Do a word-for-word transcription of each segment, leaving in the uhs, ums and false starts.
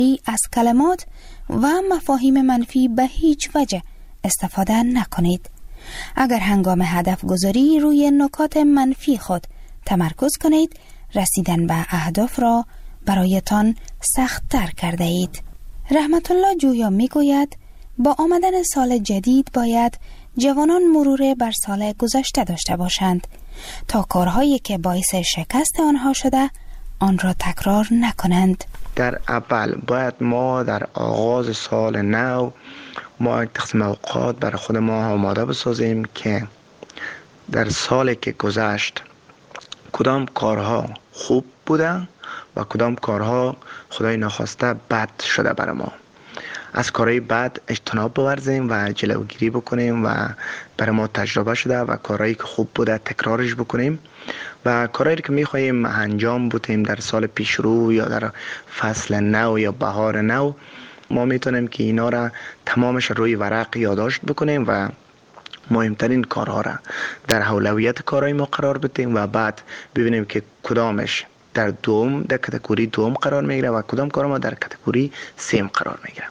از کلمات و مفاهیم منفی به هیچ وجه استفاده نکنید. اگر هنگام هدف گذاری روی نکات منفی خود تمرکز کنید، رسیدن به اهداف را برایتان سخت تر کرده اید. رحمت الله جویا می گوید با آمدن سال جدید باید جوانان مرور بر سال گذشته داشته باشند تا کارهایی که باعث شکست آنها شده آن را تکرار نکنند. در اول باید ما در آغاز سال نو ما تقسیم اوقات برای خود ما آماده بسازیم که در سالی که گذشت کدام کارها خوب بوده و کدام کارها خدای نخواسته بد شده برای ما. از کارهای بد اجتناب بورزیم و جلوگیری بکنیم و برای ما تجربه شده و کارهایی که خوب بوده تکرارش بکنیم و کارهایی که میخواییم انجام بدیم در سال پیش رو یا در فصل نو یا بهار نو، ما میتونیم که اینا را تمامش روی ورق یادداشت بکنیم و مهمترین کارها را در اولویت کارهای ما قرار بدیم و بعد ببینیم که کدامش در دوم در کاتگوری دوم قرار میگیره و کدام کار ما در کاتگوری سیم قرار میگیره.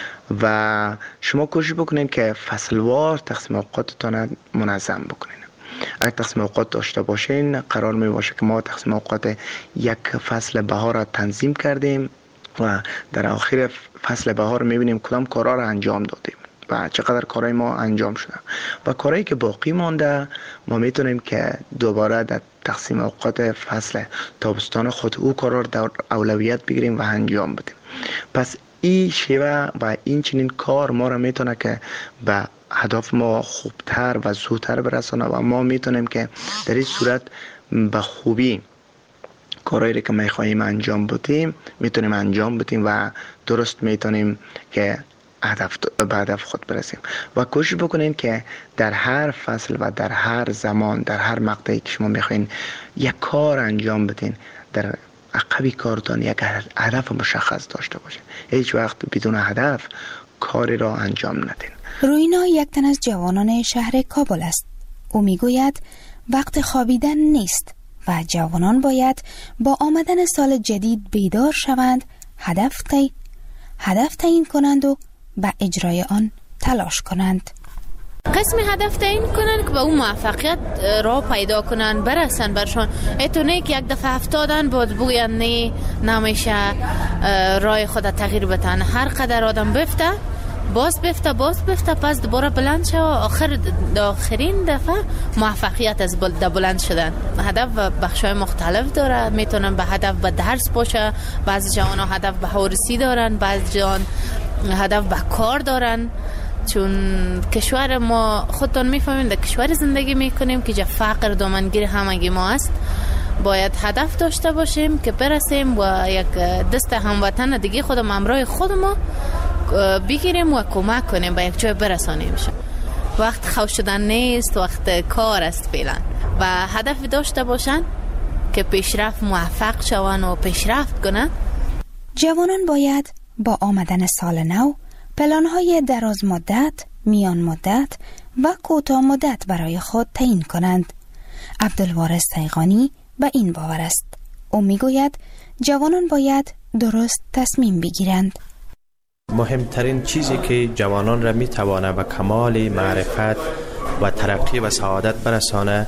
و شما کوشش بکنین که فصلوار تقسیم اوقاتتان منظم بکنین. اگر تقسیم اوقات داشته باشین قرار می باشه که ما تقسیم اوقات یک فصل بهار را تنظیم کردیم و در آخر فصل بهار میبینیم کدام کارها را انجام دادیم و چقدر کارهای ما انجام شده و کارهایی که باقی مانده ما میتونیم که دوباره در تقسیم اوقات فصل تابستان خود او کارها را در اولویت بگیریم و انجام بدیم. پس این شیوه و این چنین کار ما را میتونه که به هدف ما خوبتر و زودتر برسانه و ما میتونیم که در این صورت به خوبی کارهایی که میخواهیم انجام بدیم میتونیم انجام بدیم و درست میتونیم که هدف به هدف خود برسیم. و کوشش بکنین که در هر فصل و در هر زمان در هر مقطعی که شما میخواین یک کار انجام بدین در عقبی کارتان یک هدف مشخص داشته باشه. هیچ وقت بدون هدف کاری را انجام ندین. روینا یک تن از جوانان شهر کابل است. او میگوید وقت خوابیدن نیست و جوانان باید با آمدن سال جدید بیدار شوند، هدف تی هدف تعیین کنند و به اجرای آن تلاش کنند. قسمی هدف تعیین کنن که به اون موفقیت را پیدا کنن برسن برشان. اتونه که یک دفعه افتادن بود بگوین نه نمیشه راه خود تغییر بدن. هر قدر آدم بفته باز بفته باز بفته پس دوباره بلند شد. آخر آخرین دفعه موفقیت از بلند شدن. هدف بخشای مختلف داره. میتونن به هدف به درس باشه، بعضی جوان ها هدف به هورسی دارن، بعضی جوان هدف به کار دارن. چون کشور ما خودتون میفهمین در کشور زندگی میکنیم که جا فقر دامنگیر همگی ما است. باید هدف داشته باشیم که برسیم و یک دست هموطن دیگه خودم همراه خود ما بگیریم و کمک کنیم به یک جای برسانیم. وقت خوش شدن نیست، وقت کار است فعلا و هدف داشته باشن که پیشرفت موفق شون و پیشرفت کنن. جوانان باید با آمدن سال نو پلان‌های دراز مدت، میان مدت و کوتاه مدت برای خود تعیین کنند. عبدالوارث تیغانی به این باور است. او میگوید جوانان باید درست تصمیم بگیرند. مهمترین چیزی که جوانان را میتوانه به کمال معرفت و ترقی و سعادت برسانه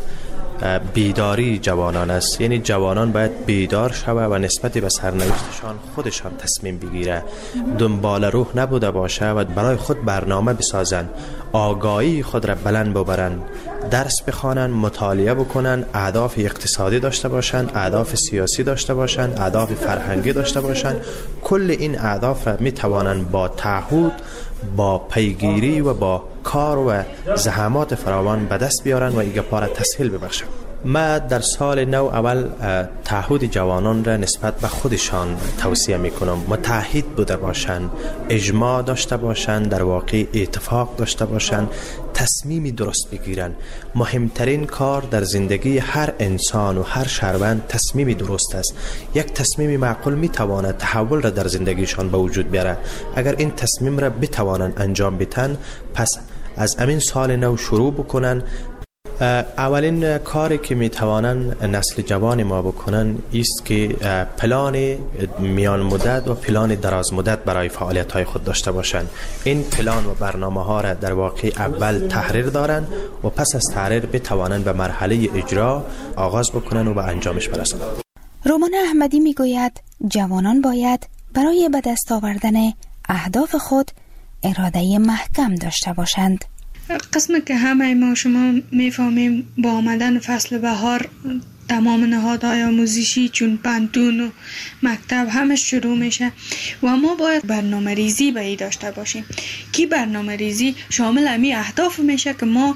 بیداری جوانان است. یعنی جوانان باید بیدار شوه و نسبت به سرنوشتشان خودشان تصمیم بگیره، دنبال روح نبوده باشه و برای خود برنامه بسازن، آگاهی خود را بلند ببرن، درس بخوانن، مطالعه بکنن، اهداف اقتصادی داشته باشن، اهداف سیاسی داشته باشن، اهداف فرهنگی داشته باشن. کل این اهداف را می توانن با تعهد، با پیگیری و با کار و زحمات فراوان به دست بیارن و ایگه پاره تسهیل ببخشن. ما در سال نو اول تعهد جوانان را نسبت به خودشان توصیه میکنم. متحد بوده باشند، اجماع داشته باشند، در واقع اتفاق داشته باشند، تصمیمی درست بگیرن. مهمترین کار در زندگی هر انسان و هر شهروند تصمیمی درست است. یک تصمیم معقول میتواند تحول را در زندگیشان به وجود بیاره. اگر این تصمیم را بتوانند انجام بدن، پس از امین سال نو شروع بکنن اولین کاری که میتوانند نسل جوان ما بکنن است که پلان میان مدت و پلان دراز مدت برای فعالیت های خود داشته باشند. این پلان و برنامه ها را در واقع اول تحریر دارند و پس از تحریر بتوانند به مرحله اجرا آغاز بکنن و به انجامش برسند. رومان احمدی میگوید جوانان باید برای به دست آوردن اهداف خود اراده محکم داشته باشند. قسمی که همه ما شما میفهمیم با آمدن فصل بهار تمام نهادهای آموزشی چون پانتون و مکتب همه شروع میشه و ما باید برنامه ریزی به ای داشته باشیم که برنامه ریزی شامل امی اهداف میشه که ما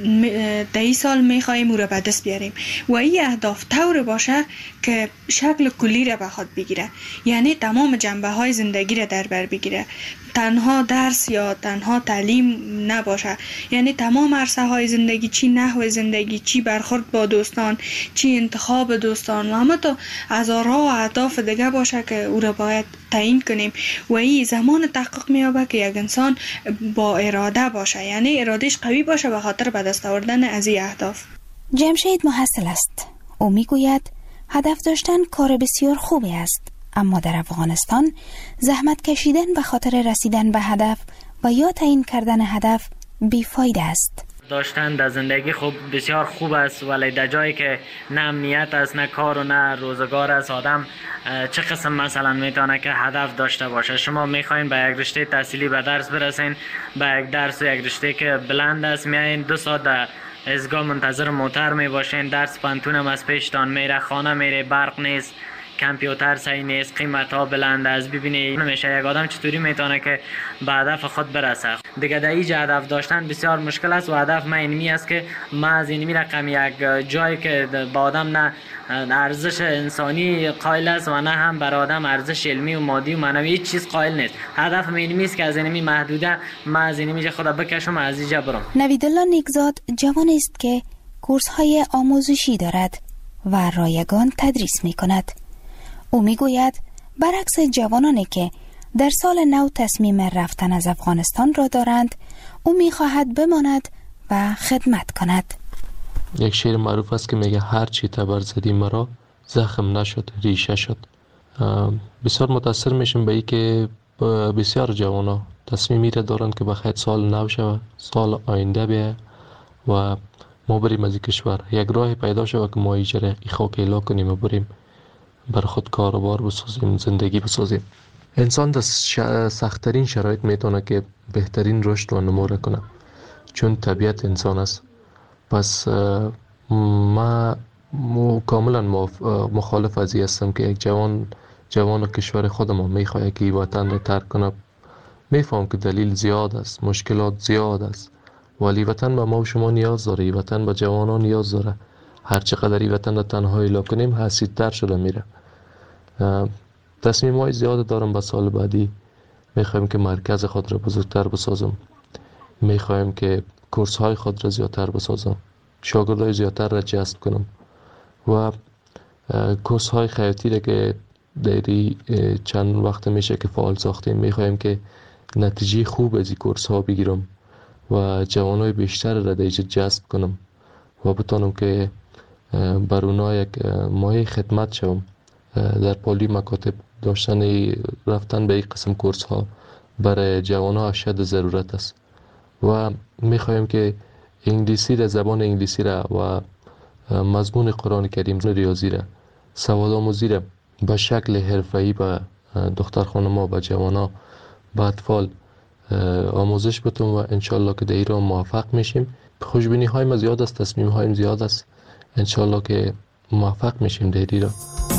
در این سال میخواییم او را به دست بیاریم و این اهداف طور باشه که شکل کلی را به خود بگیره، یعنی تمام جنبه های زندگی را در بر بگیره، تنها درس یا تنها تعلیم نباشه، یعنی تمام عرصه های زندگی، چی نحو زندگی، چی برخورد با دوستان، چی انتخاب دوستان و همه تا هزارها و اهداف دیگه باشه که او را باید تعیین کنیم و این زمان تحقق میابه که یک انسان با اراده باشه، یعنی ارادش قوی باشه به خاطر به دست آوردن از این اهداف. جمشید محصل است. او میگوید هدف داشتن کار بسیار خوبی است، اما در افغانستان زحمت کشیدن به خاطر رسیدن به هدف و یا تعیین کردن هدف بیفایده است. داشتن در زندگی خوب بسیار خوب است، ولی در جایی که نه امنیت است، نه کار و نه روزگار است، آدم چه قسم مثلا میتونه که هدف داشته باشه؟ شما میخواین به یک رشته تحصیلی به درس برسین، به یک درس و یک رشته که بلند است میایین دو ساعت در ازگاه منتظر موتر میباشین، درس پانتون هم از پیشتان میره، خانه میره، برق نیست، کامپیوتر صحیح نیست، قیمت ها بلند است. ببینید نمیشه یک آدم چطوری میتونه که به هدف خود برسه. دیگه در اینجا هدف داشتن بسیار مشکل است و هدف من اینمی است که ما از اینمی رقم یک جایی که با آدم نه ارزش انسانی قائل است و نه هم بر آدم ارزش علمی و مادی و معنوی هیچ چیز قائل نیست. هدف من اینمی است که از اینمی محدوده ما از اینمی خدا بکشم از اینجا برم. نویدالله نیکزاد جوان است که کورس های آموزشی دارد و رایگان تدریس می کند. او میگوید برعکس جوانانی که در سال نو تصمیم رفتن از افغانستان را دارند، او میخواهد بماند و خدمت کند. یک شعر معروف است که میگه هر چی تبر زدی مرا زخم نشد ریشه شد. بسیار متاثر میشم به این که بسیار جوانا تصمیمی را دارند که بخیر سال نو شود، سال آینده بیه و ما بریم از این کشور، یک راه پیدا شود که ما ایجره ای خاک ایلا کنیم و بریم بر خود کاروبار بسازیم، زندگی بسازیم. انسان در سخت‌ترین شرایط میتونه که بهترین رشد و نمو کنه، چون طبیعت انسان است. پس ما کاملا مخالف از این هستم که یک جوان جوان کشور خودم میخواد که وطن را ترک کنه. میفهم که دلیل زیاد است، مشکلات زیاد است، ولی وطن به ما و شما نیاز داره، وطن به جوانان نیاز داره. هر چقدر این وطن را تنها ایلا کنیم حسیدتر شده میره. تصمیم های زیاد دارم به سال بعدی. میخوایم که مرکز خود را بزرگتر بسازم، میخوایم که کورس های خود را زیادتر بسازم، شاگردای زیادتر را جذب کنم و کورس های خیاطی را که دیری چند وقت میشه که فعال ساختیم، میخوایم که نتیجه خوب از این کورس ها بگیرم و جوانای بیشتر را دیجا جذب کنم و بتانم که بر اونا یک مایه خدمت شوم. در پالی مکاتب داشتن رفتن به این قسم کورس ها برای جوان ها اشد ضرورت است و میخوایم که انگلیسی را، زبان انگلیسی را و مضمون قرآن کریم، ریاضی را، سواد آموزی را به شکل حرفه‌ای به دختر خانم ها و جوان ها به اطفال آموزش بتون و انشالله که در ایران موفق میشیم. خوشبینی های ما زیاد است، تصمیم هایم زیاد است، انشالله که موفق میشیم در ایران.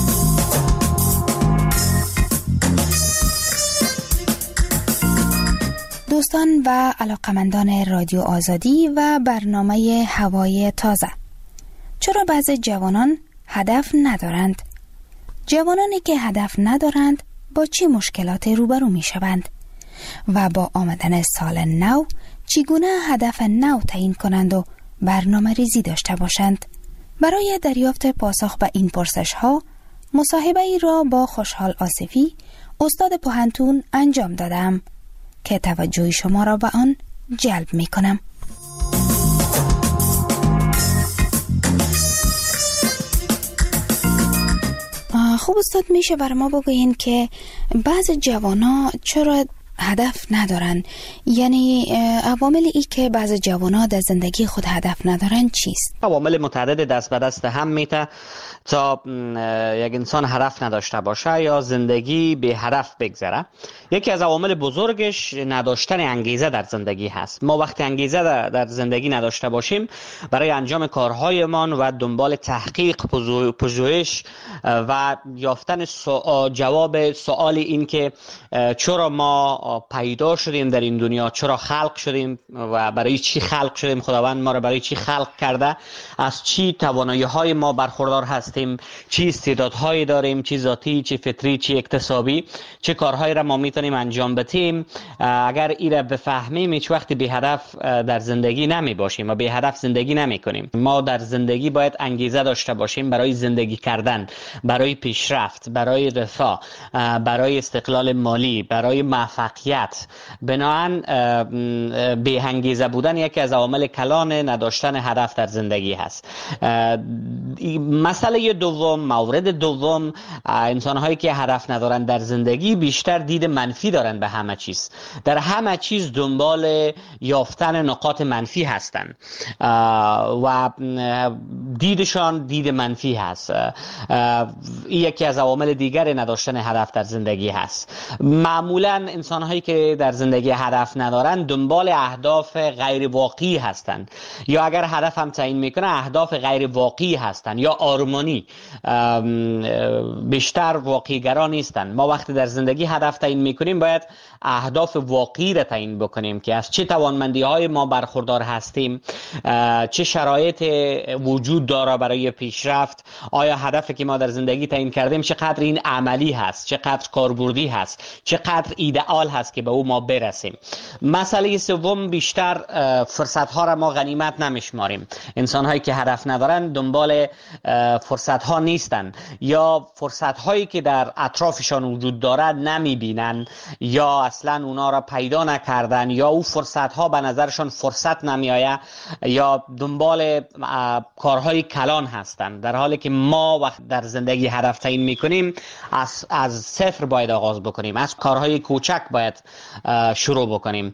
دوستان و علاقمندان رادیو آزادی و برنامه هوای تازه، چرا بعضی جوانان هدف ندارند؟ جوانانی که هدف ندارند با چه مشکلات روبرو می شوند؟ و با آمدن سال نو چگونه هدف نو تعیین کنند و برنامه ریزی داشته باشند؟ برای دریافت پاسخ به این پرسش ها مصاحبه ای را با خوشحال آصفی، استاد پوهنتون انجام دادم که توجه شما را به آن جلب می کنم. خب استاد میشه بر ما بگوین که بعض جوانا چرا هدف ندارن؟ یعنی عوامل ای که بعض جوانا در زندگی خود هدف ندارن چیست؟ عوامل متعدد دست به دست هم میته تا یک انسان هدف نداشته باشه یا زندگی به هدف بگذره. یکی از عوامل بزرگش نداشتن انگیزه در زندگی هست. ما وقتی انگیزه در زندگی نداشته باشیم برای انجام کارهایمان و دنبال تحقیق، پژوهش و یافتن جواب سوال این که چرا ما پیدا شدیم در این دنیا، چرا خلق شدیم و برای چی خلق شدیم، خداوند ما را برای چی خلق کرده، از چی توانایی های ما برخوردار هستیم، چی استعدادهایی داریم، چی ذاتی، چی فطری، چی اکتسابی، چه کارهایی را ما میتونیم انجام بدیم. اگر این را بفهمیم هیچ وقت بی هدف در زندگی نمی باشیم و بی هدف زندگی نمی کنیم. ما در زندگی باید انگیزه داشته باشیم برای زندگی کردن، برای پیشرفت، برای رفاه، برای استقلال مالی، برای موفقیت. بنابراین بی انگیزه بودن یکی از عوامل کلان نداشتن هدف در زندگی هست. مسئله دوم، مورد دوم، انسان هایی که هدف ندارن در زندگی بیشتر دید منفی دارن به همه چیز. در همه چیز دنبال یافتن نقاط منفی هستن و دیدشان دید منفی هست. این یکی از عوامل دیگر نداشتن هدف در زندگی هست. معمولا انسان هایی که در زندگی هدف ندارن دنبال اهداف غیر واقعی هستند، یا اگر هدف هم تعیین میکنه اهداف غیر واقعی هستند یا آرمانی، بیشتر واقعی گرا نیستند. ما وقتی در زندگی هدف تعیین میکنیم باید اهداف واقعی را تعیین بکنیم که از چه توانمندی های ما برخوردار هستیم، چه شرایط وجود داره برای پیشرفت، آیا هدفی که ما در زندگی تعیین کردیم چقدر این عملی هست، چقدر کاربردی هست، چقدر ایدئال هست که به او ما برسیم. مسئله سوم، بیشتر فرصت ها را ما غنیمت نمیشماریم. انسان هایی که هدف ندارن دنبال فرصت ها نیستن، یا فرصت هایی که در اطرافشان وجود دارد نمیبینن، یا اصلا اونا را پیدا نکردن، یا او فرصت ها به نظرشان فرصت نمیآید، یا دنبال کارهای کلان هستن. در حالی که ما وقت در زندگی هدف تعیین میکنیم از از صفر باید آغاز بکنیم، از کارهای کوچک باید شروع بکنیم.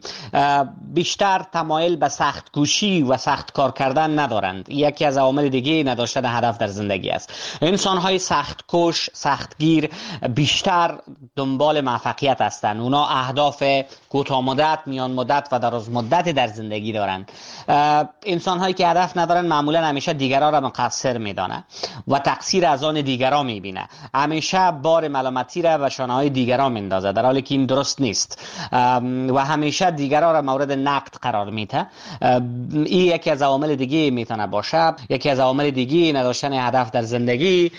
بیشتر تمایل به سخت کوشی و سخت کار کردن ندارند. یکی از عوامل دیگه نداشتن هدف در زندگی است. انسان های سخت کوش، سختگیر بیشتر دنبال موفقیت هستند. اونا اهداف کوتاه مدت، میان مدت و دراز مدت در زندگی دارند. انسان هایی که هدف ندارن معمولا همیشه دیگران را مقصر میدانه و تقصیر از آن دیگران میبینه. همیشه بار ملامتی را و شانه های دیگران میندازه، در حالی که این درست نیست و همیشه دیگران را مورد نقد قرار میده. این یکی از عوامل دیگه میتونه باشه. یکی از عوامل دیگه نداشتن هدف در زندگی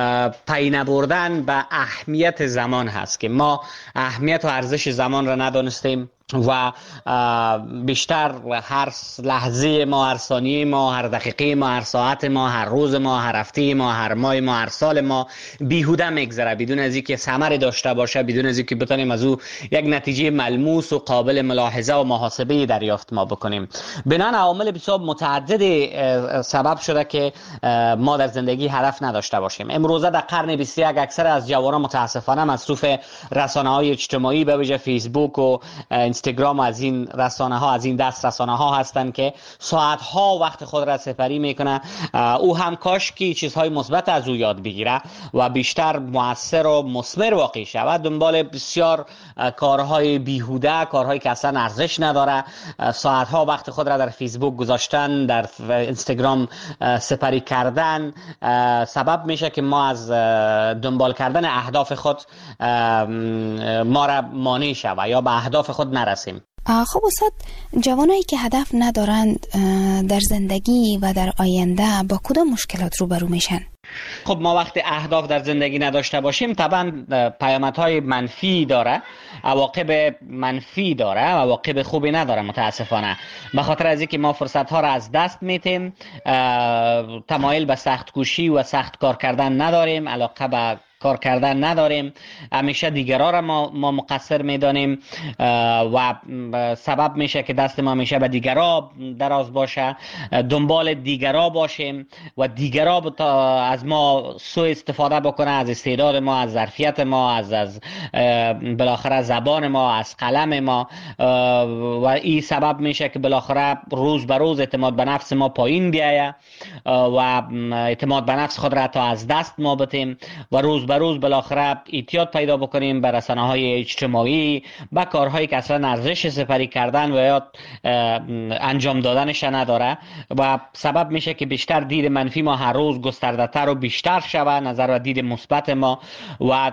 پی نبردن به اهمیت زمان هست که ما اهمیت و ارزش زمان را ندانستیم و بیشتر هر لحظه ما، هر ثانیه ما، هر دقیقه ما، هر ساعت ما، هر روز ما، هر هفته ما، هر ماه ما، هر سال ما بیهوده میگذره، بدون از اینکه ثمری داشته باشه، بدون از اینکه بتونیم از او یک نتیجه ملموس و قابل ملاحظه و محاسبه دریافت ما بکنیم. بنابراین عوامل بسیار متعدد سبب شده که ما در زندگی هدف نداشته باشیم. امروزه در قرن بیست و یک اکثر از جوانان متاسفانه مصروف رسانه‌های اجتماعی به ویژه فیسبوک و اینستاگرام و از این رسانه ها، از این دست رسانه ها هستند که ساعت ها وقت خود را سپری میکنه. او هم کاش که چیزهای مثبت از او یاد بگیره و بیشتر مؤثر و مثمر واقع شود. دنبال بسیار کارهای بیهوده، کارهایی که اصلا ارزش نداره، ساعت ها وقت خود را در فیسبوک گذاشتن، در اینستاگرام سپری کردن سبب میشه که ما از دنبال کردن اهداف خود ما را مانع شود یا به اهداف خود نرسیم. خب استاد، جوانایی که هدف ندارند در زندگی و در آینده با کدام مشکلات روبرو میشن؟ خب ما وقتی اهداف در زندگی نداشته باشیم طبعا پیامدهای منفی داره، عواقب منفی داره، عواقب خوبی نداره متاسفانه. به خاطر از اینکه ما فرصت ها را از دست میتیم، تمایل به سخت کوشی و سخت کار کردن نداریم، علاقه به کار کردن نداریم، همیشه دیگران را ما, ما مقصر میدانیم و سبب میشه که دست ما همیشه به دیگران دراز باشه، دنبال دیگران باشیم و دیگران از ما سوء استفاده بکنه، از استعداد ما، از ظرفیت ما، از از بالاخره زبان ما، از قلم ما، و این سبب میشه که بالاخره روز به روز اعتماد به نفس ما پایین بیایه و اعتماد به نفس خود را تا از دست ما بتیم و روز به روز بالاخره اعتیاد پیدا بکنیم به رسانه‌های اجتماعی، به کارهایی که اصلا ارزش سپری کردن و یا انجام دادنش نداره و سبب میشه که بیشتر دید منفی ما هر روز گسترده‌تر و بیشتر شود، نظر و دید مثبت ما و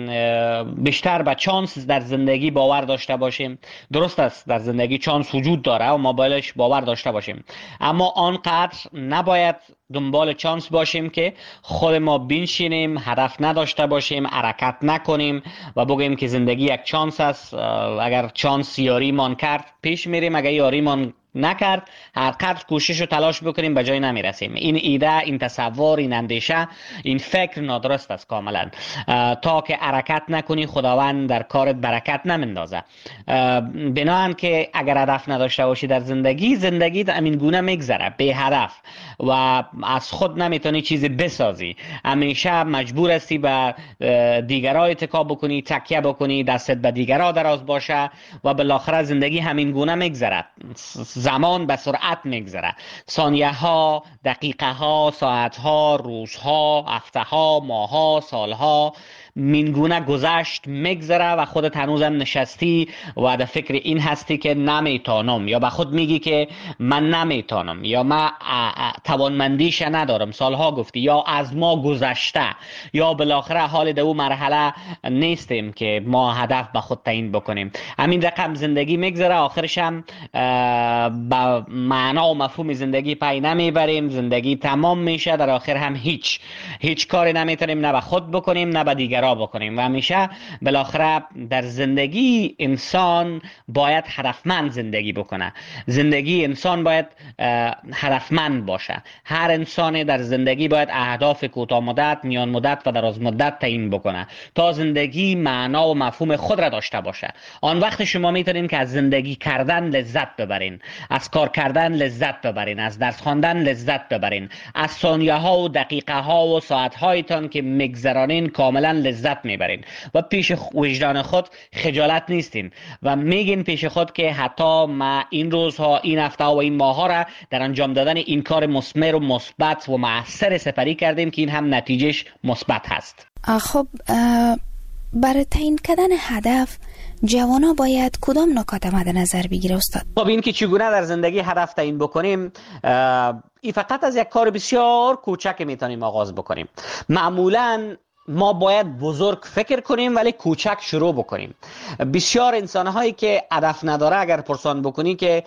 بیشتر به چانس در زندگی باور داشته باشیم. درست است در زندگی چانس وجود داره و ما بایدش باور داشته باشیم، اما آنقدر نباید دنبال چانس باشیم که خود ما بنشینیم، هدف نداشته باشیم، حرکت نکنیم و بگیم که زندگی یک چانس است، اگر چانس یاری مان کرد پیش میریم، اگر یاری مان نکرد هر قدر کوشش و تلاش بکنیم به جای نمیرسیم. این ایده، این تصور، این اندیشه، این فکر نادرست است کاملا. تا که حرکت نکنی خداوند در کارت برکت نمیندازه. بنابراین که اگر هدف نداشته باشی در زندگی، زندگی همین گونه میگذره بی هدف و از خود نمیتونی چیزی بسازی، همیشه مجبور هستی به دیگران اتکا بکنی، تکیه بکنی، دستت به دیگران دراز باشه و بالاخره زندگی همین گونه میگذره. زمان به سرعت میگذره، ثانیه ها، دقیقه ها، ساعت ها، روزها، هفته ها، ماه ها، سال ها مینگونه گذشت میگذره و خودت هنوزم نشستی و در فکر این هستی که نمیتونم، یا به خود میگی که من نمیتونم، یا من توانمندیش ندارم، سالها گفتی، یا از ما گذشته، یا بالاخره حال در اون مرحله نیستیم که ما هدف به خود تعیین بکنیم. همین رقم زندگی میگذره، آخرش هم با معنا و مفهوم زندگی پی نمیبریم، زندگی تمام میشه، در آخر هم هیچ هیچ کاری نمیتونیم نه به خود بکنیم نه به دیگر بکنیم و همیشه بالاخره در زندگی انسان باید هدفمند زندگی بکنه. زندگی انسان باید هدفمند باشه. هر انسان در زندگی باید اهداف کوتاه مدت، میان مدت و دراز مدت تعیین بکنه تا زندگی معنا و مفهوم خود را داشته باشه. آن وقت شما میتونین که از زندگی کردن لذت ببرین، از کار کردن لذت ببرین، از درس خواندن لذت ببرین، از ثانیه ها و دقیقه ها و ساعت هایتان که میگذرانین کاملا لذت میبرین و پیش وجدان خود خجالت نیستین و میگین پیش خود که حتی ما این روزها، این هفته و این ماه ها را در انجام دادن این کار مثمر و مثبت و موثر سپری کردیم که این هم نتیجهش مثبت هست. خب برای تعیین کردن هدف جوانا باید کدام نکات مد نظر بگیره استاد؟ خب این که چگونه در زندگی هدف تعیین بکنیم، این فقط از یک کار بسیار کوچک میتونیم آغاز بکنیم. معمولاً ما باید بزرگ فکر کنیم ولی کوچک شروع بکنیم. بسیار انسان‌هایی که هدف نداره اگر پرسان بکنی که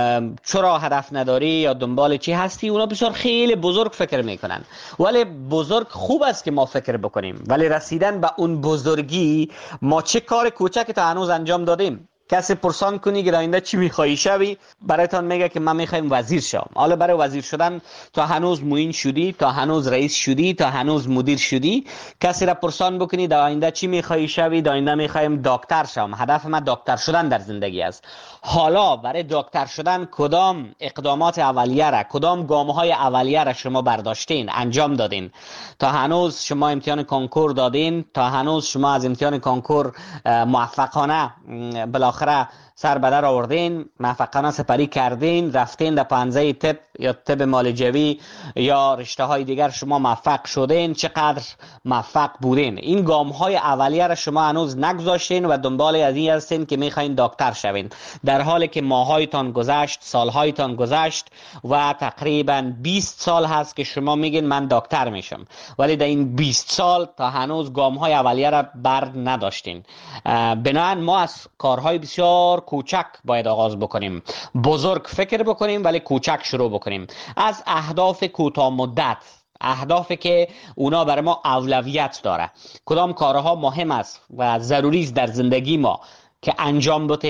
چرا هدف نداری یا دنبال چی هستی، اونا بسیار خیلی بزرگ فکر میکنن. ولی بزرگ خوب است که ما فکر بکنیم، ولی رسیدن به اون بزرگی ما چه کار کوچکی تا هنوز انجام دادیم. کسی پرسان کنی که آینده چی میخوایی شوی، برایتان میگه که من میخوایم وزیر شوم. حالا برای وزیر شدن تا هنوز معین شدی، تا هنوز رئیس شدی، تا هنوز مدیر شدی. کسی را پرسان بکنی در آینده چی میخوایی شوی، در آینده میخوایم دکتر شوم، هدف من دکتر شدن در زندگی است. حالا برای دکتر شدن کدام اقدامات اولیه را، کدام گام‌های اولیه را شما برداشتین، انجام دادین؟ تا هنوز شما امتحان کنکور دادین، تا هنوز شما از امتحان کنکور موفقانه بالاخره سر به در آوردین، موفقانه سپری کردین، رفتین در پنزه طب یا طب معالجوی یا رشته های دیگر شما موفق شدین، چقدر موفق بودین؟ این گام های اولیه را شما هنوز نگذاشتین و دنبال از این هستین که میخواین دکتر شوین، در حالی که ماهایتان گذشت، سالهایتان گذشت و تقریبا بیست سال هست که شما میگین من دکتر میشم، ولی در این بیست سال تا هنوز گام های اولیه را بر نداشتین. بنابراین ما از کارهای بسیار کوچک باید آغاز بکنیم، بزرگ فکر بکنیم ولی کوچک شروع بکنیم. از اهداف کوتاه مدت، اهدافی که اونا برای ما اولویت داره، کدام کارها مهم است و ضروری است در زندگی ما که انجام بدیم،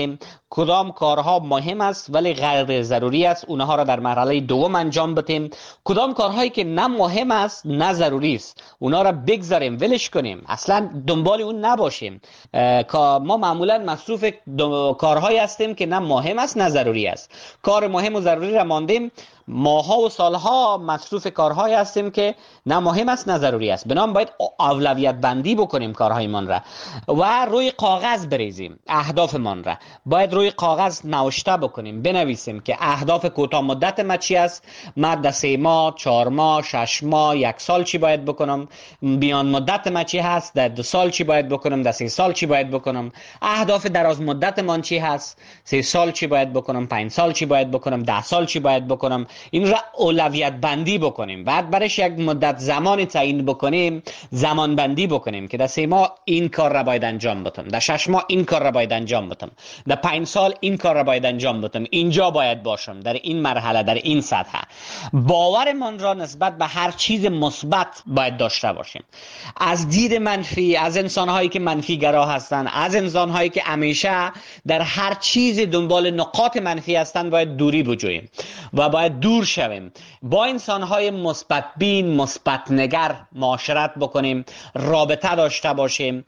کدام کارها مهم است ولی غیر ضروری است اونها را در مرحله دوم انجام بدیم، کدام کارهایی که نه مهم است نه ضروری است اونها را بگذاریم ولش کنیم، اصلا دنبال اون نباشیم. ما معمولا مصروف کارهایی هستیم که نه مهم است نه ضروری است. کار مهم و ضروری را ماندیم، ماها و سالها مصروف کارهایی هستیم که نه مهم است نه ضروری است. بنابراین باید اولویت بندی بکنیم کارهایمان را و روی کاغذ بریزیم. اهدافمان را باید روی کاغذ نوشته بکنیم، بنویسیم که اهداف کوتاه مدت ما چی است، ما در سه ماه، چهار ماه، شش ماه، یک سال چی باید بکنم، میان مدت ما چی هست، در دو سال چی باید بکنم، در سه سال چی باید بکنم، اهداف دراز مدت من چی هست، سه سال چی باید بکنم، پنج سال چی باید بکنم، ده سال چی باید بکنم. این را اولویت بندی بکنیم. بعد برش یک مدت زمانی تعیین بکنیم، زمان بندی بکنیم که در سه ماه این کار را باید انجام بدم، در شش ماه این کار را باید انجام بدم، در پنج سال این کار را باید انجام بدم، اینجا باید باشم، در این مرحله، در این سطح. باورمان را نسبت به هر چیز مثبت باید داشته باشیم. از دید منفی، از انسان‌هایی که منفی گرا هستند، از انسان‌هایی که همیشه در هر چیز دنبال نقاط منفی هستند باید دوری بجوییم و باید دور شویم. با انسان‌های مثبت بین، مثبت نگر معاشرت بکنیم، رابطه داشته باشیم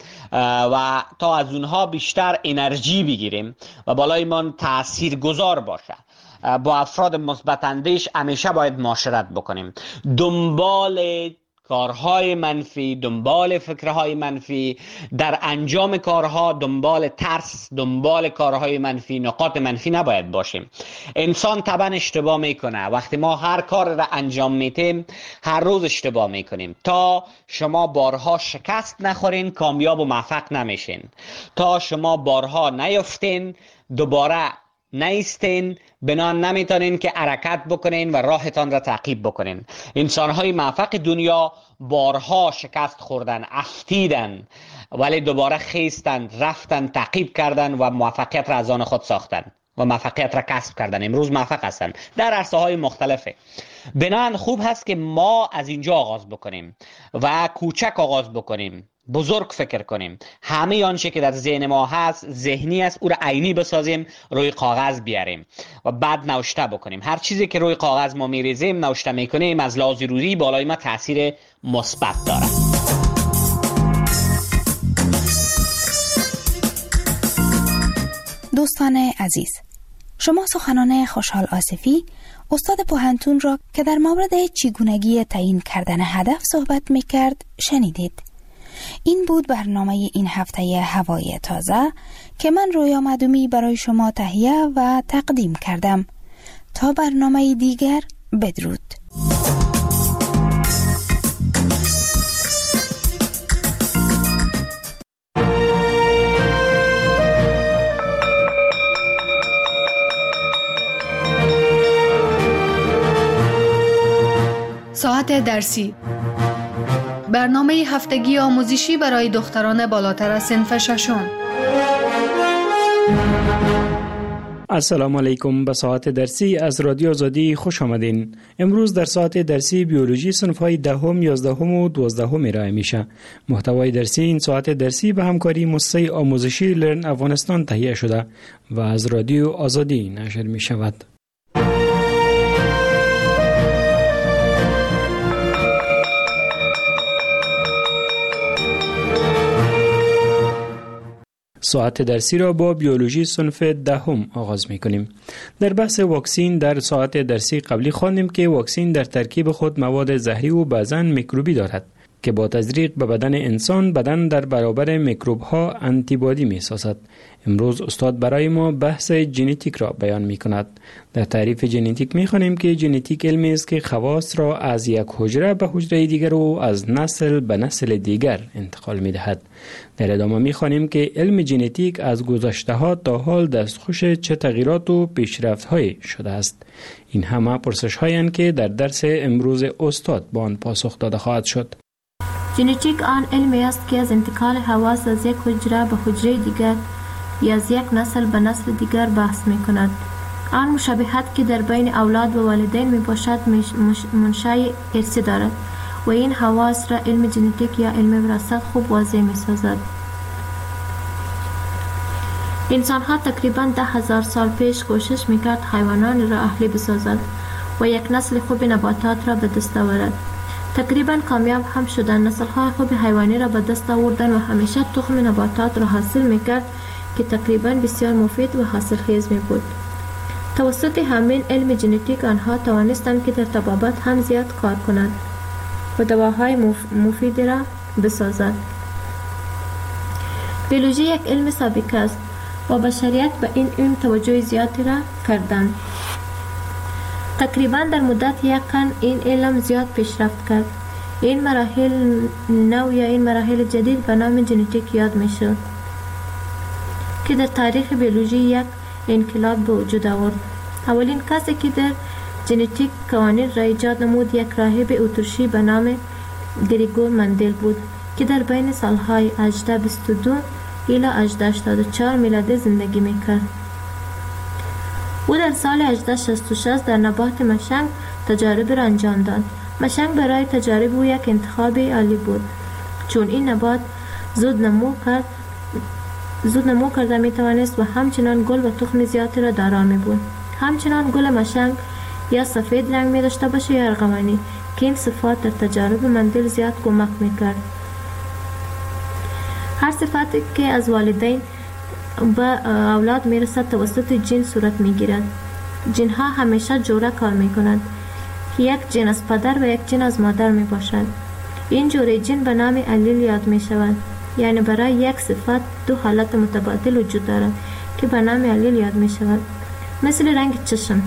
و تا از اونها بیشتر انرژی بگیریم و بالای من تأثیر گذار باشه. با افراد مثبت اندیش همیشه باید معاشرت بکنیم. دنبال کارهای منفی، دنبال فکرهای منفی، در انجام کارها دنبال ترس، دنبال کارهای منفی، نقاط منفی نباید باشیم. انسان طبعا اشتباه میکنه. وقتی ما هر کار را انجام میتیم هر روز اشتباه میکنیم. تا شما بارها شکست نخورین کامیاب و موفق نمیشین. تا شما بارها نیفتین دوباره نیستین، بنان نمیتونین که حرکت بکنین و راهتان را تعقیب بکنین. انسانهای موفق دنیا بارها شکست خوردن، افتیدن، ولی دوباره خیستن، رفتن، تعقیب کردن و موفقیت را از آن خود ساختن و موفقیت را کسب کردن. امروز موفق هستن در عرصه های مختلفه. بنان خوب هست که ما از اینجا آغاز بکنیم و کوچک آغاز بکنیم، بزرگ فکر کنیم. همه آنچه که در ذهن ما هست ذهنی است، او را عینی بسازیم، روی کاغذ بیاریم و بعد نوشته بکنیم. هر چیزی که روی کاغذ ما میریزیم، نوشته میکنیم، از لحاظ روحی بالای ما تاثیر مثبت داره. دوستان عزیز، شما سخنان خوشحال آصفی، استاد پوهنتون را که در مورد چگونگی تعیین کردن هدف صحبت میکرد شنیدید. این بود برنامه این هفته هوای تازه که من رویا مدومی برای شما تهیه و تقدیم کردم. تا برنامه دیگر، بدرود. ساعت درسی، برنامه هفتگی آموزشی برای دختران بالاتر از صنف ششم. السلام علیکم. به ساعت درسی از رادیو آزادی خوش آمدین. امروز در ساعت درسی بیولوژی صنف‌های دهم، یازدهم و دوازدهم ارائه میشه. محتوای درسی این ساعت درسی به همکاری مؤسسه آموزشی لرن افغانستان تهیه شده و از رادیو آزادی نشر می شود. ساعت درسی را با بیولوژی صنف دهم آغاز می کنیم. در بحث واکسین در ساعت درسی قبلی خواندیم که واکسین در ترکیب خود مواد زهری و بعضاً میکروبی دارد که با تزریق به بدن انسان بدن در برابر میکروب ها آنتیبادی می سازد. امروز استاد برای ما بحث ژنتیک را بیان می کند. در تعریف ژنتیک می خوانیم که ژنتیک علمی است که خواص را از یک حجره به حجره دیگر و از نسل به نسل دیگر انتقال می دهد. در ادامه می خوانیم که علم ژنتیک از گذشته ها تا حال دستخوش چه تغییرات و پیشرفت های شده است. این همه پرسش هایند که در درس امروز استاد با آن پاسخ داده خواهد شد. ژنتیک آن علمی است که از انتقال حواس از یک حجره به حجره دیگر یا از یک نسل به نسل دیگر بحث می کند. آن مشابهت که در بین اولاد و والدین می باشد منشأ ارثی دارد و این حواس را علم ژنتیک یا علم وراثت خوب واضح می سازد. انسان ها تقریبا ده هزار سال پیش کوشش میکرد حیوانان را اهلی بسازد و یک نسل خوب نباتات را به دست آورد. تقریبا کامیاب هم شدن. نسل های خوب حیوانی را به دست آوردن و همیشه تخم نباتات را حاصل میکرد که تقریبا بسیار مفید و حاصل خیز می بود. توسط همین علم ژنتیک آنها توانستند که در طبابت هم زیاد کار کنند و دواهای مفید را بسازند. بیولوژی یک علم سابقه است و بشریت به این علم توجه زیادی را کردند. تقریبا در مدت یک قرن این علم زیاد پیشرفت کرد. این مراحل نو یا این مراحل جدید به نام ژنتیک یاد می شود که در تاریخ بیولوژی یک انقلاب به وجود آورد. اولین کسی که در ژنتیک قوانین را ایجاد نمود یک راهب اتریشی به نام گریگور مندل بود که در بین سالهای هجده بیست و دو الی هجده هشتاد و چهار میلادی زندگی میکرد. او در سال هجده شصت و شش در نبات مشنگ تجارب را انجام داد. مشنگ برای تجارب او یک انتخاب عالی بود، چون این نبات زود نمو کرد زود نمو کرده می توانست و همچنان گل و تخم زیادی را دارا می بود. همچنان گل مشنگ یا سفید رنگ می داشته باشه یا ارغوانی که این صفات در تجارب مندل زیاد کمک می کرد. هر صفاتی که از والدین به اولاد می رسد توسط جین صورت می گیرد. جین ها همیشه جوره کار می کنند که یک جین از پدر و یک جین از مادر می باشد. این جوره جین به نام الیل یاد می شود، یعنی برای یک صفت دو حالت متبادل وجود دارد که به نام الیل یاد می شود. مثل رنگ چشم.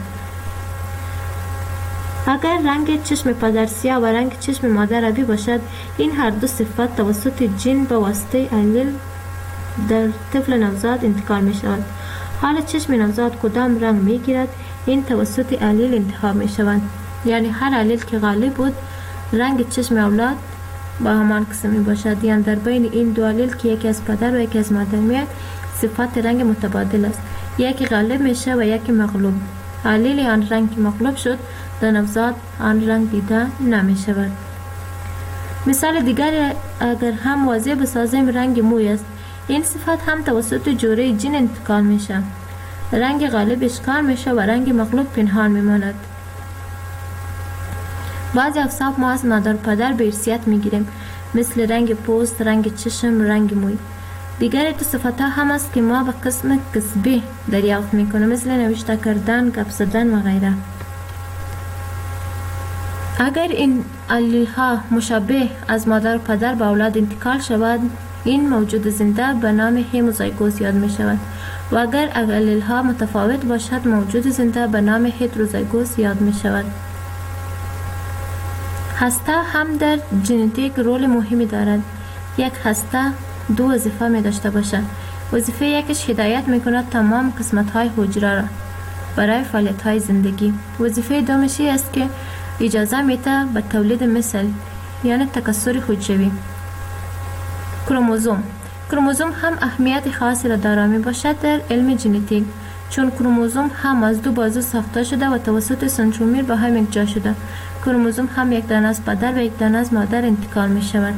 اگر رنگ چشم پدر سیاه و رنگ چشم مادر آبی باشد، این هر دو صفت توسط جین به واسطه الیل در طفل نوزاد انتقال می شود. حال چشم نوزاد کدام رنگ می گیرد، این توسط الیل انتخاب می شود. یعنی هر الیل که غالب بود رنگ چشم اولاد با همان قسم می باشد. یعنی در بین این دو الیل که یکی از پدر و یکی از مادر میاد صفات رنگ متبادل است، یکی غالب میشه و یکی مغلوب. الیل آن رنگ که مغلوب شد در نوزاد آن رنگ دیده نمی شود. مثال دیگر اگر هم واضح بسازیم رنگ موی است. این صفت هم توسط جوره جین انتقال میشه. رنگ غالب اشکال میشه و رنگ مغلوب پنهان میماند. بعضی اوصاف ما از مادر پدر به ارثیت میگیریم، مثل رنگ پوست، رنگ چشم، رنگ موی. دیگر تو صفت ها هم است که ما به قسم کسبی دریافت میکنیم، مثل نوشته کردن، گپ زدن و غیره. اگر این الیل ها مشابه از مادر و پدر به اولاد انتقال شود، این موجود زنده به نام هموزایگوس یاد می شود و اگر الیل ها متفاوت باشد، موجود زنده به نام هتروزایگوس یاد می شود. هسته هم در ژنتیک رول مهمی دارد. یک هسته دو وظیفه می داشته باشد. وظیفه یکش هدایت می کند تمام قسمت های حجره را برای فعالیت های زندگی. وظیفه دومش است که اجازه میده به تولید مثل، یعنی تکثر حجروی. کروموزوم کروموزوم هم اهمیت خاصی را دارا می باشد در علم ژنتیک، چون کروموزوم هم از دو بازو ساخته شده و توسط سنترومیر به هم یک جا شده. کروموزوم هم یک دانه از پدر و یک دانه از مادر انتقال می شود.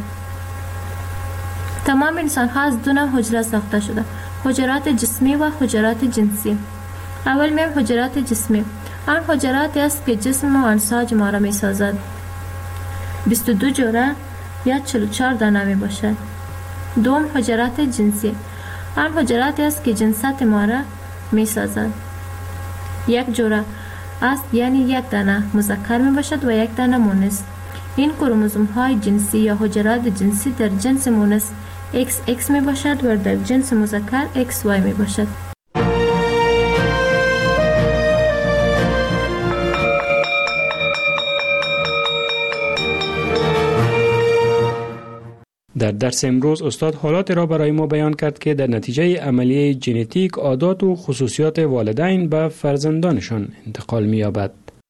تمام انسان ها از دو نوع حجره ساخته شده: حجرات جسمی و حجرات جنسی. اول میم حجرات جسمی. آن حجراتی است که جسم و انساج ما را می سازد. بیست و دو جوره یا چهل و چهار دانه می باشد. دوم حجرات جنسی. آن حجراتی است که جنسات ما را می سازد. یک جوره است، یعنی یک دانه مذکر می باشد و یک دانه مؤنث. این کروموزوم های جنسی یا حجرات جنسی در جنس مؤنث ایکس ایکس می باشد و در جنس مذکر ایکس وای می باشد. در درس امروز استاد حالات را برای ما بیان کرد که در نتیجه عملیه ژنتیک عادات و خصوصیات والدین به فرزندانشان انتقال می‌یابد.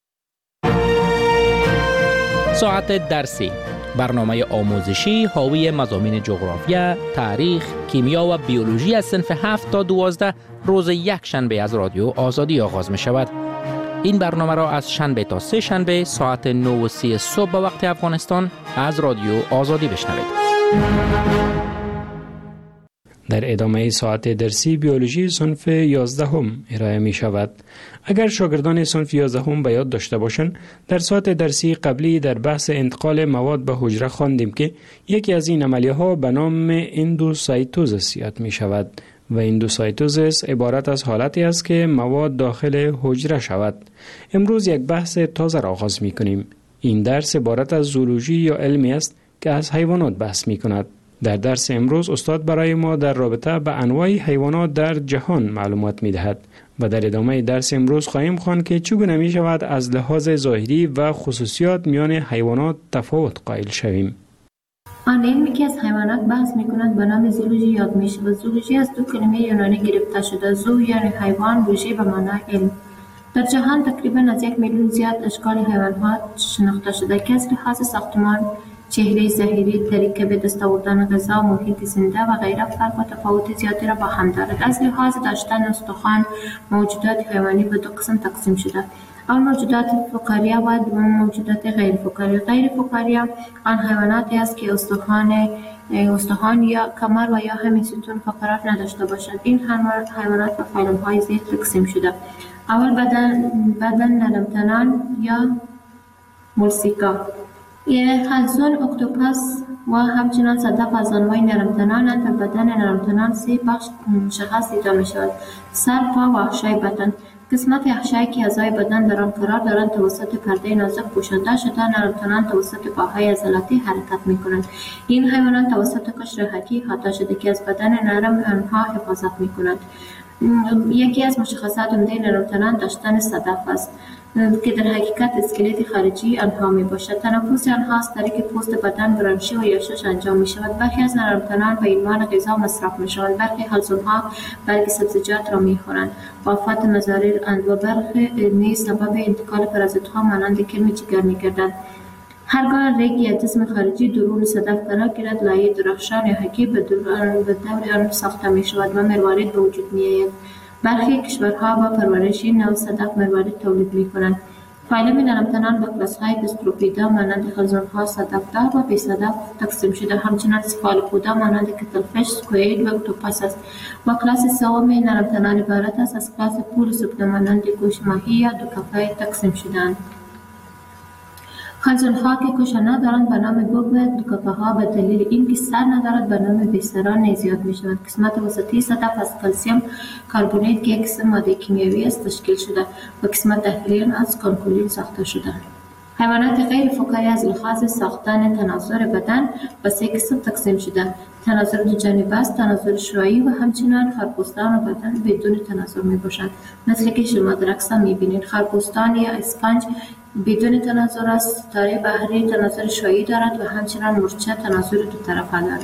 ساعت درسی، برنامه آموزشی حاوی مضامین جغرافیا، تاریخ، کیمیا و بیولوژی از صنف هفت تا دوازده روز یک شنبه از رادیو آزادی آغاز می شود. این برنامه را از شنبه تا سه شنبه ساعت نه و سی صبح به وقت افغانستان از رادیو آزادی بشنوید. در ادامه ساعت درسی بیولوژی صنف یازدهم ارائه می شود. اگر شاگردان صنف یازدهم به یاد داشته باشند، در ساعت درسی قبلی در بحث انتقال مواد به حجره خواندیم که یکی از این عملیه ها به نام اندوسایتوزیس یاد می شود و اندوسایتوزیس عبارت از حالتی است که مواد داخل حجره شود. امروز یک بحث تازه را آغاز می کنیم. این درس عبارت از زولوژی یا علمی است که از حیوانات بحث می کند. در درس امروز استاد برای ما در رابطه به انواع حیوانات در جهان معلومات می دهد و در ادامه درس امروز خواهیم خواند که چگونه می شود از لحاظ ظاهری و خصوصیات میان حیوانات تفاوت قائل شویم. آن علمی که از حیوانات بحث می کند به نام زولوژی یاد می شود. زولوژی از دو کلمه یونانی گرفته شده. زو یعنی حیوان، لوژی به معنای علم. در جهان تقریبا از یک میلیون زیاد اشکال حیوانات شناخته شده که از لحاظ ساختمان، چهره ظاهری، طریقه به دست آوردن غذا، محیط زنده و غیره فرق و تفاوت زیادی را با هم دارد. از لحاظ داشتن استخوان، موجودات حیوانی به دو قسم تقسیم شده. اول موجودات فقاریه و دوم موجودات غیر فقاریه. غیر فقاریه آن حیواناتی است که استخوان استخوان یا کمر و یا همین ستون فقرات نداشته باشند. این حیوانات به فیلم‌های زیر تقسیم شده. اول بدن بدن نرمتنان یا مولسیکا. خلزون، اکتوپس و همچنان صدف از انواع نرمتنان در بدن نرمتنان سه بخش مشخص دیده می شود: سر، پا و احشای بدن. قسمت احشایی که اعضای بدن در آن قرار دارند توسط پرده نازک پوشانده شده. نرمتنان توسط پاهای عضلاتی حرکت می کنند. این حیوانات توسط قشر حکی احاطه شده که از بدن نرم آنها حفاظت می کند. یکی از مشخصات عمده نرمتنان داشتن صدف است که در حقیقت اسکلت خارجی آنها می باشد. تنفس آنها از طریق پوست بدن، برانشی و یاشش انجام می شود. برخی از نرمتنان به عنوان غذا مصرف می شوند. برخی حلزونها برگ سبزیجات را می خورند. وفات مضاریر اند و برخی نیز سبب انتقال پرازیت‌ها مانند کرم جگر می گردند. هرگاه ریگ یا جسم خارجی درون صدف قرار گیرد، لایه درخشان یا حکی به دور آن ساخته می شود و مروارید به وجود می آید. برخی کشورها با پرورش این نوع صدف مروارید تولید می کنند. فایلم نرمتنان به کلاس‌های گستروپیدا مانند خلزون‌ها، صدف‌دار و بی صدف تقسیم شده. همچنان سفالوپودا مانند کتلفش، سکوئید و اکتوپس است. و کلاس سوم نرمتنان عبارت است از کلاس پولوسوپدا مانند گوش ماهی یا دوکفه تقسیم شده‌اند. خلزون‌ها که کوشه ندارند به نام بوب و دوکفه‌ها به دلیل اینکه سر ندارد به نام بیسران نیز یاد می‌شود. قسمت وسطی صدف از کلسیم کربونیت که یک قسم ماده کیمیایی است تشکیل شده و قسمت داخلی از کانکولین ساخته شده. حیوانات غیر فقاری از لحاظ ساختن تناظر بدن به سه قسم تقسیم شده: تناظر دو جانبه است، تناظر شعاعی و همچنان خرپوستان و بدن بدون تناظر میباشند. مثل که شما در عکس میبینید خرپوستان یا اسفنج بدون تناظر است. ستاره بحری تناظر شعاعی دارد و همچنان مورچه تناظر دو طرفه دارد.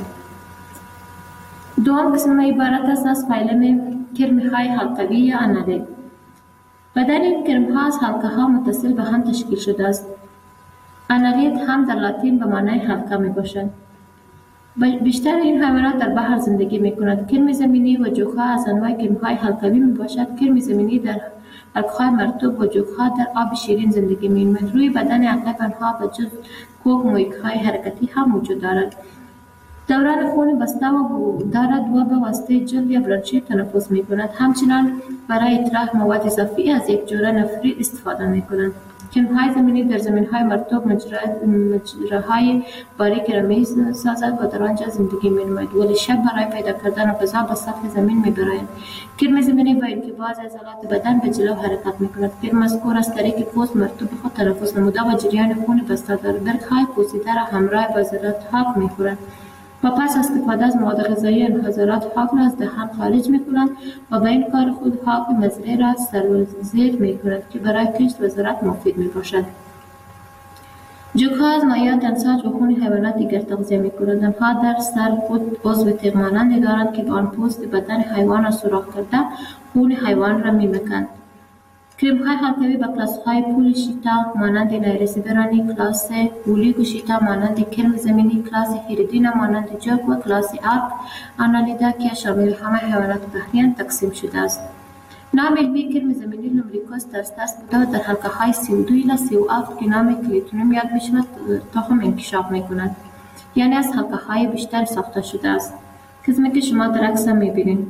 دوم قسم عبارت است از فیلم کرم‌های حلقوی یا انالیل. بدن این کرم‌ها از حلقه‌ها متصل به هم تشکیل شده است. انالیت هم در لاتین به معنای حلقه می باشد. بیشتر این حیوانات در بحر زندگی می کند. کرم زمینی و جوک‌ها از انواع کرم‌های حلقوی می باشد. کرم زمینی در حلقه‌های مرطوب و جوک‌ها در آب شیرین زندگی می کند. روی بدن اغلب آنها به جز کوک مویک‌های حرکتی هم وجود دارد. دوران خون بسته و دارد و به واسطه جلد یا برانشی تنفس می کند. همچنان برای اطراح مواد اضافی از یک جوره نفری استفاده می کنند. کرم‌های زمینی در زمین‌های مرطوب مجراهای باریک را می سازد و در آنجا زندگی می نماید، ولی شب برای پیدا کردن غذا به سطح زمین می برآید. کرم زمینی با اینکه بعضی عضلات بدن به جلو حرکت می کند. کرم مذکور از طریق پوست مرطوب خود تنفس نموده و جریان خون بسته دارد. برگ‌های پوسیده را همراه با عضلات خاک می خورند و پس استفاده از مواد غذایی انحصارات خاک را از دهان خارج می کنند و به این کار خود خاک مزرعه را سرازیر می کند که برای کشت و زراعت مفید می باشد. جوک‌ها از مایعات امساج و خون حیوانات دیگر تغذیه می کنند. آنها در سر خود عضو تیغ مانندی دارند که با آن پوست بدن حیوان را سوراخ کرده خون حیوان را می مکند. کرم‌های حلقوی به کلاس‌های پولوشیتا مانند نایروسیبرانی، کلاس اولیگوشیتا مانند کرم زمینی، کلاس هیریدینا مانند جوک و کلاس آرک آنالیدا که شامل همه حیوانات بحریان تقسیم شده است. نام علمی کرم زمینی لومبریکوس ترستس بوده و در حلقه‌های سی و دو الی سی و هفت که نام کلیتونیم یاد می‌شود تخم انکشاف می‌کند، یعنی از حلقه‌های بیشتر ساخته شده است. قسمی که شما در عکس هم میبینید.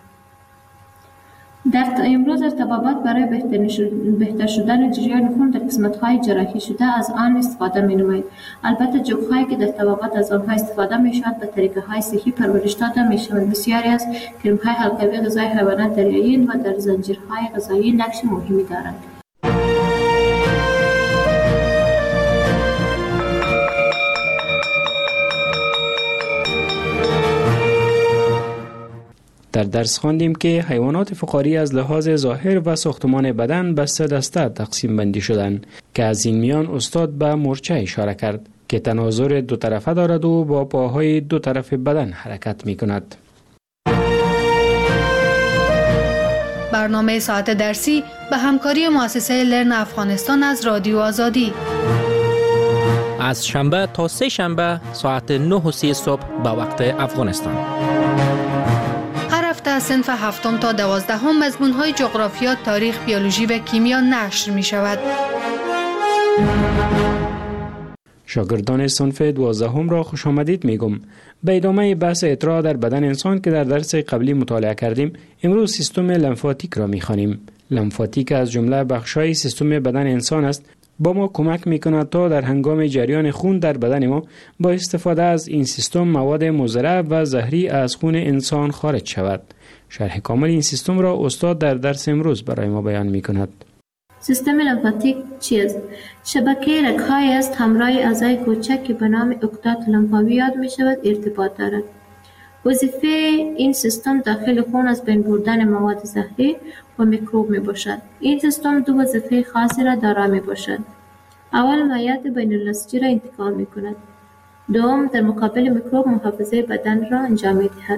در امروز ارتباطات برای بهتر شدن جریان خون در قسمت‌های جراحی شده از آن استفاده می‌نمایید. البته جوک‌هایی که در طبابت از آنها استفاده می‌شود به طریقه‌های صحی پرورش داده می‌شوند. بسیاری از کرم‌های حلقوی غذای حیوانات دریایی و در زنجیرهای غذایی نقش مهمی دارند. در درس خواندیم که حیوانات فقاری از لحاظ ظاهر و ساختمان بدن به سه دسته تقسیم بندی شدند که از این میان استاد به مورچه اشاره کرد که تناظر دو طرفه دارد و با پاهای دو طرف بدن حرکت می کند. برنامه ساعت درسی به همکاری مؤسسه لرن افغانستان از رادیو آزادی از شنبه تا سه شنبه ساعت نه و سی صبح به وقت افغانستان. هفته از صنف هفتم تا دوازدهم مضمون‌های جغرافیا، تاریخ، بیولوژی و کیمیا نشر می شود. شاگردان صنف دوازدهم را خوش آمدید میگم. به ادامه بحث اطراح در بدن انسان که در درس قبلی مطالعه کردیم، امروز سیستم لمفاتیک را می‌خوانیم. لمفاتیک از جمله بخش‌های سیستم بدن انسان است. با ما کمک می‌کند تا در هنگام جریان خون در بدن ما با استفاده از این سیستم مواد مضر و زهری از خون انسان خارج شود. شرح کامل این سیستم را استاد در درس امروز برای ما بیان می‌کند. سیستم لمفاتیک چیست؟ شبکه رگ‌هایی است همراه اعضای کوچک که به نام عقدات لمفاوی یاد می‌شود ارتباط دارد. وظیفه این سیستم داخل خون از بین بردن مواد زهری و میکروب می باشد. این سیستم دو وظیفه خاصی را دارا می باشد. اول مایعات بین النسجی را انتقال می کند. دوم در مقابل میکروب محافظه بدن را انجام می دهد.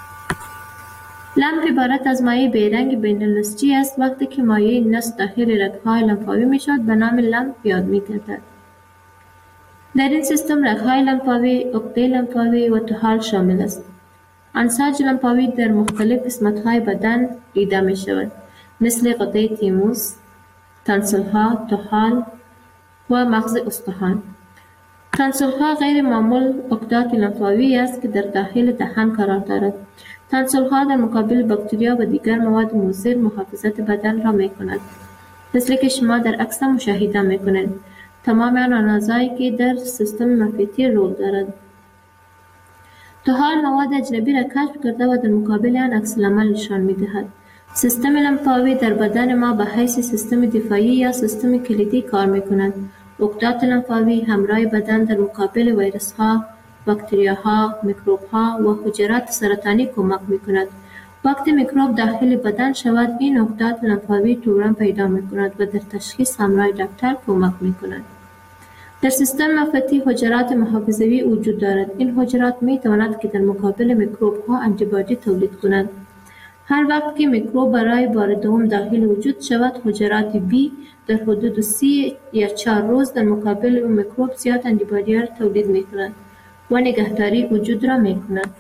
لمف عبارت از مایع بیرنگ بین النسجی است. وقتی که مایع نسج داخل رگ‌های لمفاوی می شود به نام لمف یاد می گردد. در این سیستم رگ‌های لمفاوی، عقده لمفاوی و طحال شامل است. انساج لمفاوی در مختلف قسمت‌های بدن دیده می شود، مثل غده تیموس، تانسل‌ها، طحال و مغز استخوان. تانسل‌ها غیر معمول عقدات لمفاوی است که در داخل دهان قرار دارد. تانسل‌ها در مقابل باکتریا و دیگر مواد مضر محافظت بدن را می کند، مثل که شما در عکس مشاهده می کنید. تمام آن اعضایی که در سیستم منفعتی رول دارد. طحال مواد اجنبی را کشف کرده و در مقابل آن عکس‌العمل نشان می‌دهد. سیستم لمفاوی در بدن ما به حیث سیستم دفاعی یا سیستم کلیدی کار می‌کند. عقدات لمفاوی همراه بدن در مقابل ویروس‌ها، باکتریاها، میکروب‌ها و حجرات سرطانی کمک می‌کند. وقتی میکروب داخل بدن شود، این عقدات لمفاوی تورم پیدا می‌کند و در تشخیص همراه دکتر کمک می‌کند. در سیستم منفعتی حجرات محافظوی وجود دارد. این حجرات می تواند که در مقابل میکروب ها آنتیبادی تولید کنند. هر وقت که میکروب برای بار دوم داخل وجود شود، حجرات بی در حدود سی یا چهار روز در مقابل میکروب زیاد آنتیبادی را تولید می کنند و نگهداری وجود را می کنند.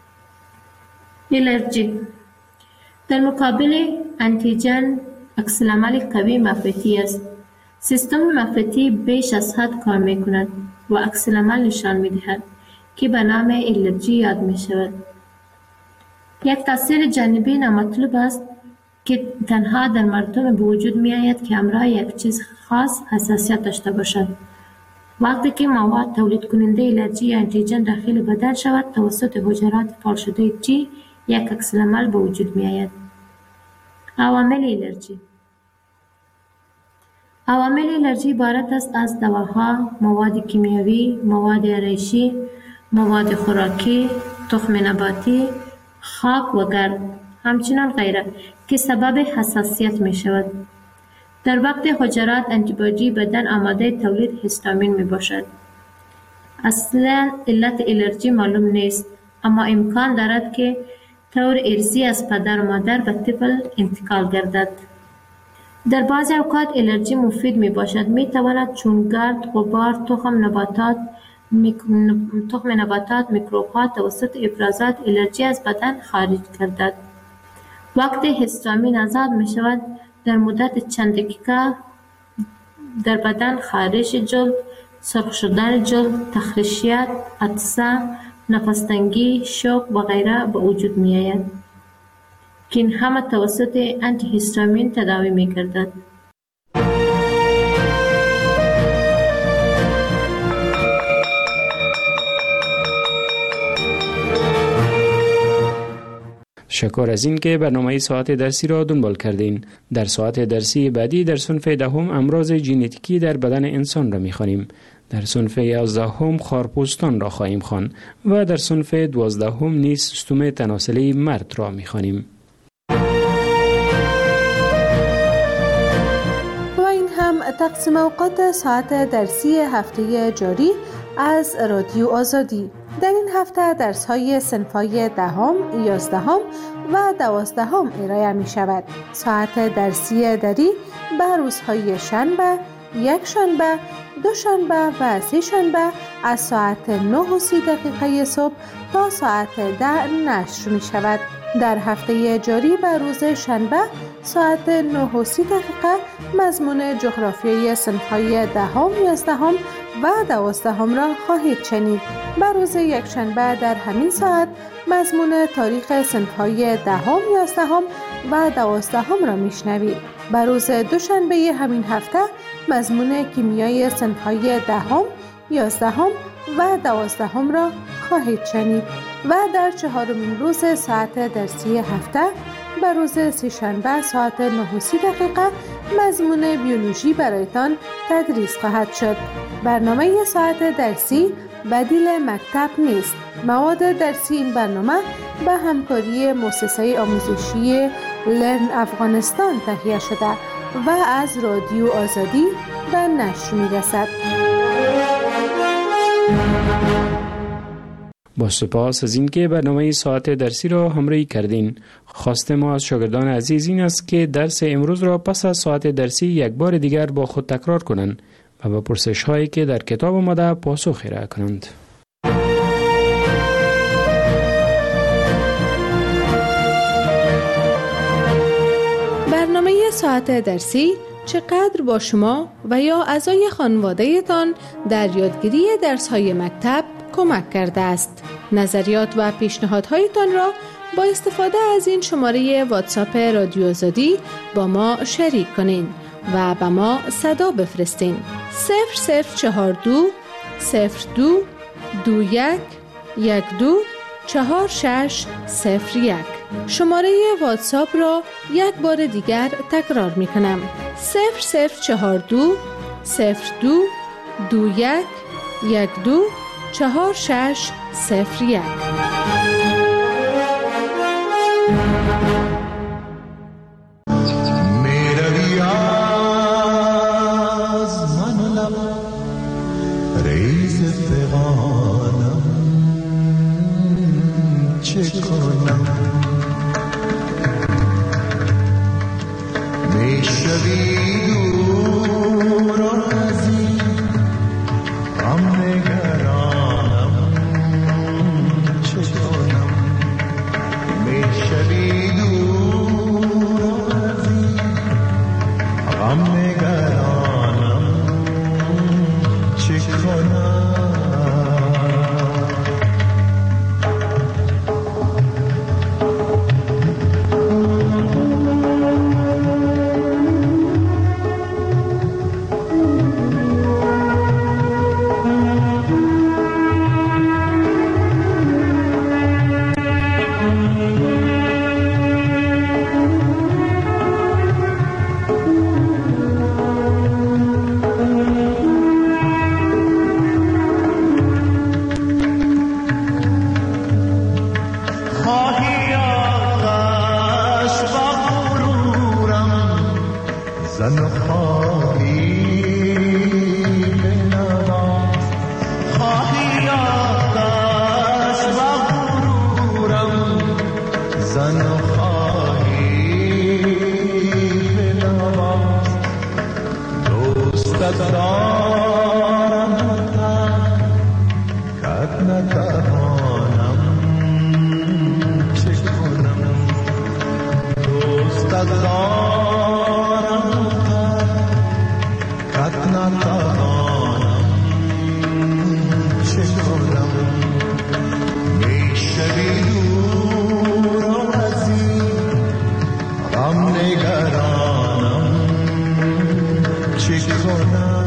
الرژی در مقابل آنتیجن عکس‌العمل قوی منفعتی است. سیستم منفعتی بیش از حد کار می کند و عکس‌العمل نشان می دهد که به نام الرژی یاد می شود. یک تاثیر جانبی نامطلوب است که تنها در مردم به وجود می آید که همراه یک چیز خاص حساسیت داشته باشد. وقتی که مواد تولید کننده الرژی یا آنتیجن داخل بدن شود، توسط حجرات فعال شده جی یک عکس‌العمل به وجود می آید. عوامل الرژی عوامل الرژی عبارت است از دواها، مواد کیمیاوی، مواد آرایشی، مواد خوراکی، تخم نباتی، خاک و گرد، همچنان غیره که سبب حساسیت می شود. در وقت حجرات آنتیبادی بدن آماده تولید هیستامین می باشد. اصلا علت الرژی معلوم نیست، اما امکان دارد که طور ارثی از پدر و مادر به طفل انتقال گردد. در بعضی اوقات الرژی مفید می باشد. می تواند چون گرد، غبار، تخم نباتات، میک... تخم نباتات، میکروب ها توسط افرازات الرژی از بدن خارج گردد. وقتی هیستامین آزاد می شود، در مدت چند دقیقه در بدن خارش جلد، سرخ شدن جلد، تخریشیت، عطسه، نفس‌تنگی، شوق و غیره به وجود می آید که این همه توسط آنتی هیستامین تداوی می گردد. شکر از این که برنامه ساعت درسی را دنبال کردین. در ساعت درسی بعدی در صنف دهم امراض ژنتیکی در بدن انسان را می‌خوانیم. در صنف یازدهم خارپوستان را خواهیم خواند و در صنف دوازدهم نیز سیستم تناسلی مرد را می‌خوانیم. و این هم تقسیم اوقات ساعت درسی هفته جاری از رادیو آزادی. در این هفته درس‌های صنف‌های دهم، یازدهم و دوازدهم ارائه می‌شود. ساعت درسی دری به روزهای شنبه، یک شنبه، دو شنبه و سه شنبه از ساعت نه و سی دقیقه صبح تا ساعت ده نشر می‌شود. در هفته جاری به روز شنبه ساعت نه و سی دقیقه مضمون جغرافیای صنف‌های دهم، یازدهم و دوازدهم را خواهید شنید. به روز یکشنبه در همین ساعت مضمون تاریخ صنف‌های دهم، یازدهم و دوازدهم را میشنوید. به روز دوشنبه همین هفته مضمون کیمیای صنف‌های دهم، یازدهم و دوازدهم را خواهید شنید. و در چهارمین روز ساعت درسی هفته به روز سه‌شنبه ساعت نه و سی دقیقه مضمون بیولوژی برایتان تدریس خواهد شد. برنامه ساعت درسی بدیل مکتب نیست. مواد درسی این برنامه به همکاری مؤسسه آموزشی لرن افغانستان تهیه شده و از رادیو آزادی به نشر می‌رسد. با سپاس از اینکه برنامه ساعت درسی را همراهی کردین. خواست ما از شاگردان عزیز این است که درس امروز را پس از ساعت درسی یک بار دیگر با خود تکرار کنند و به پرسش هایی که در کتاب آمده پاسخ ارائه کنند. برنامه ساعت درسی چقدر با شما و یا اعضای خانواده تان در یادگیری درس‌های مکتب کمک کرده است. نظریات و پیشنهادهایتان را با استفاده از این شماره واتساپ رادیو آزادی با ما شریک کنین و به ما صدا بفرستین. صفر صفر چهار دو صفر دو دو یک یک دو چهار شش صفر یک. شماره واتساپ را یک بار دیگر تکرار می کنم. صفر صفر چهار دو صفر دو دو یک یک دو چهار شش صفر یک. نگرانم چه کنم